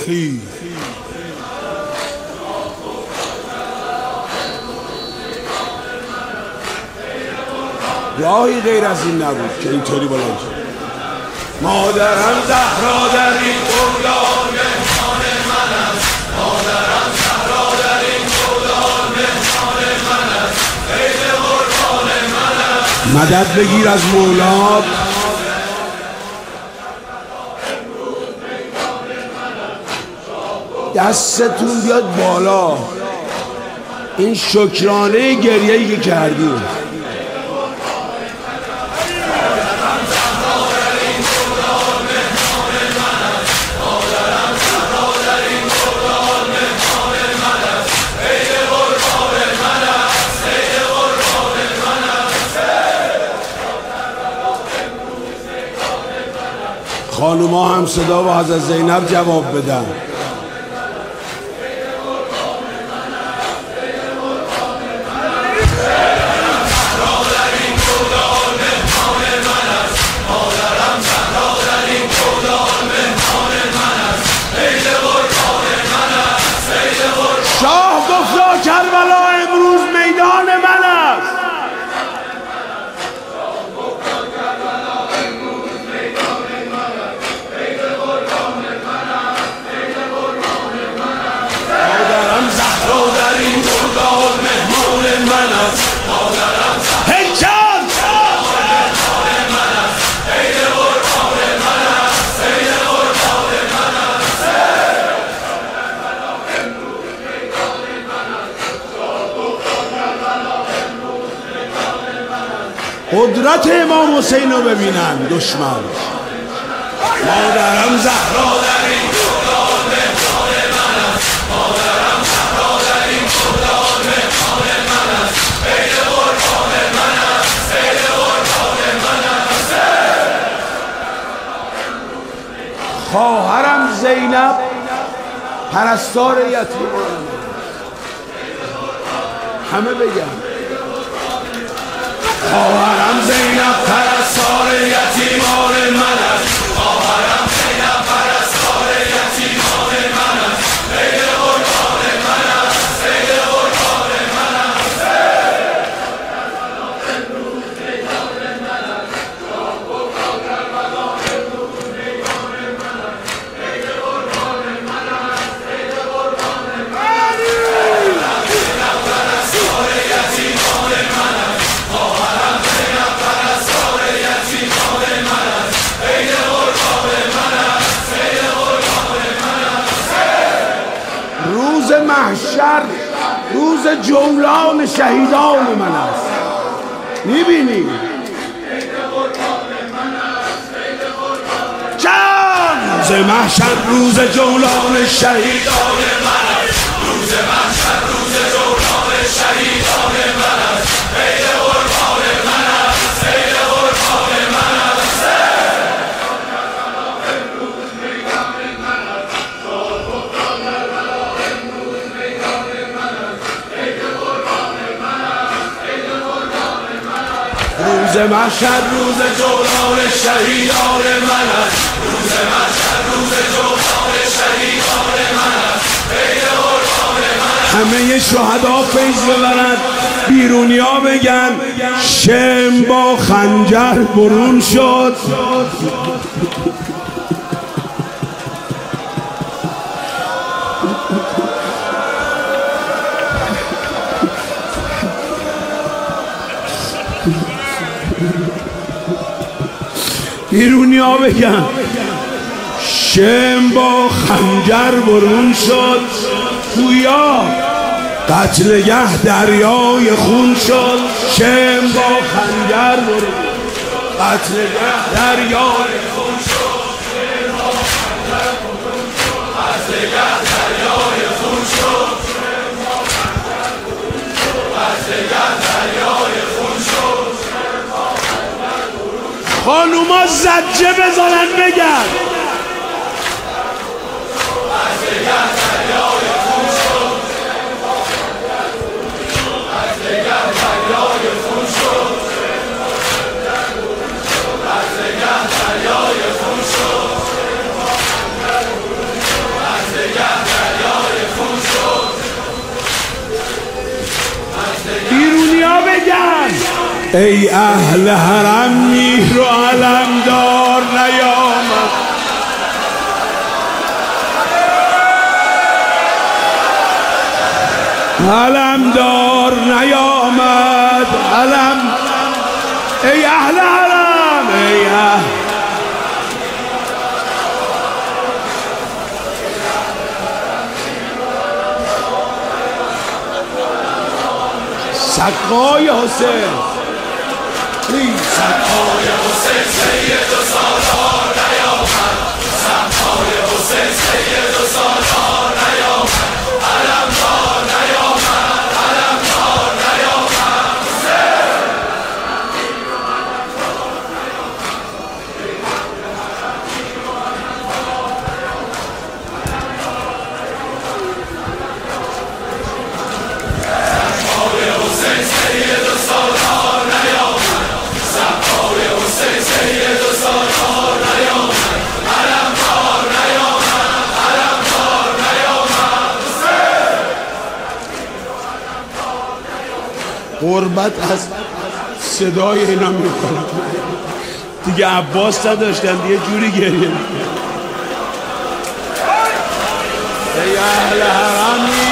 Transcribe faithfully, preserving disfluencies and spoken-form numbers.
خیر راهی غیر از این نبود که اینطوری بلند شد. مادرم زهرا در این گلدان مهمان من است، مادرم زهرا در این گلدان مهمان من است، عید قربان من است. مدد بگیر از مولا. دستتون بیاد بالا. این شکرانه گریه‌ای که کردیم. خانوما هم صدا و حضرت زینب جواب بدن. شاه گفتا کربلا امروز میدان من است. مادرم زهرا در این گلدان مهمان من است، مادرم زهرا هیچان مهمان من است، عید قربان من است، عید قربان من است. قدرت امام حسین رو ببینن دشمن. مادرم زهرا در این گلدان مهمان من است، مادرم زهرا در این گلدان مهمان من است، عید قربان من است، عید قربان من است. خواهرم زینب پرستار یتیمان. همه بگن خواهرم زینب پرستار یتیمان من است، خواهرم زینب پرستار یتیمان من است، عید قربان من است، عید قربان من است. روز محشر روز جولان شهیدان من است. میبینی چند روز محشر روز جولان شهیدان من است، روز محشر روز جولان شهیدان من است، عید قربان من است، عید قربان من است. روز محشر روز جولان شهیدان من است، روز محشر روز جولان شهیدان من است، عید قربان من است. همه شهدا فیض ببرند، بیرونیا بگن شم با خنجر برون شد. بیرونیا بگن شم با خنجر برون شد. گویا قتلگه دریای خون شد. شم با خنجر برون قتلگه دریای خون شد. قتلگه دریای خون شد. قتلگه دریای خون شد. خانوما زجه بزنن بگن ای اهل حرم میر و علمدار نیامد، علمدار نیامد، علم ای اهل حرم، ای اهل سقای حسین، سقای حسین سید و سالار نیامد، سقای حسین سید و سالار نیامد، علمدار نیامد، علمدار نیامد. سقای حسین سید و سالار نیامد، سقای حسین سید و سالار نیامد، علمدار نیامد، علمدار نیامد. قربت از صدای اینا میکنم دیگه. عباس نداشتن دیگه، جوری گریه میکنم. ای اهل حرم